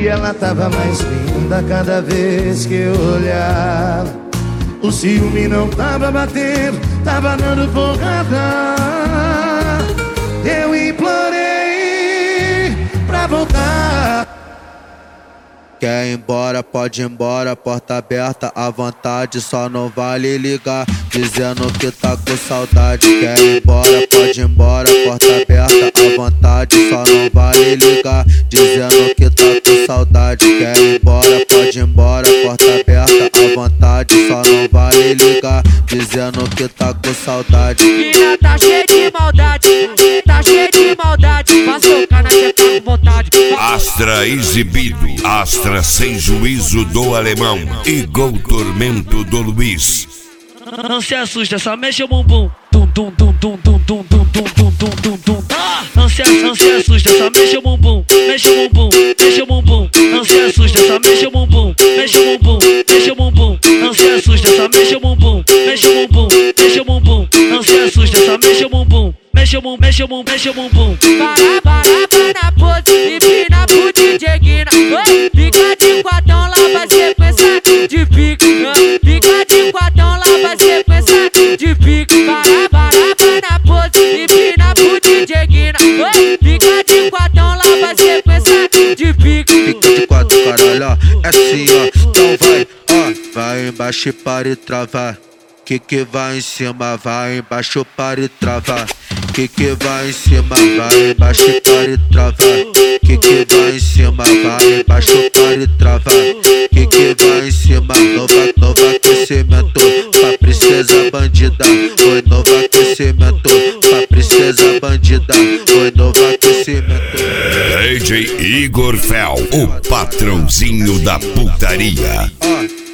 E ela tava mais linda cada vez que eu olhava. O ciúme não tava batendo, tava dando porrada. Eu implorei pra voltar. Quer ir embora, pode ir embora, porta aberta à vontade, só não vale ligar, dizendo que tá com saudade. Quer ir embora, pode ir embora, porta aberta à vontade, só não vale ligar, dizendo que tá com saudade. Quer ir embora, pode ir embora, porta aberta à vontade, só não vale ligar, dizendo que tá com saudade. Mina tá cheia de maldade, tá cheia de maldade, passou cana que tá com vontade. Astra exibido, Astra sem juízo do alemão, Igor Tormento do Luiz. Não se assusta, só mexe o bumbum. Tum tum tum tum tum tum tum tum tum tum tum tum. Não se assusta, só mexe o bumbum. Mexe o bumbum, mexe o bumbum. Não se assusta, só mexe o bumbum. Mexe o bumbum, mexe o bumbum. Não se assusta, só mexe o bumbum. Mexe o bumbum, mexe o bumbum. Não se assusta, só mexe o bumbum. Mexe o bumbum, mexe o bumbum, mexe o bumbum. Para na pose, empina pro DJ Guina. Fica de quatão lá, vai sequência de pique. Fica de quatão lá, vai sequência de pique. Para na pose, empina pro DJ Guina. Fica de quatão lá, vai sequência de pique. Fica de quatro, caralho, ó, é assim, ó. Então vai, ó, vai embaixo e para e travar. Que vai em cima, vai embaixo, para e travar. Que vai em cima, vai embaixo, para e travar. Que vai em cima, vai embaixo, para e travar. Que vai em cima, novo aquecimento pra princesa bandida. Foi novo aquecimento pra princesa bandida. Foi novo aquecimento. DJ Igor Fel, o patrãozinho da putaria.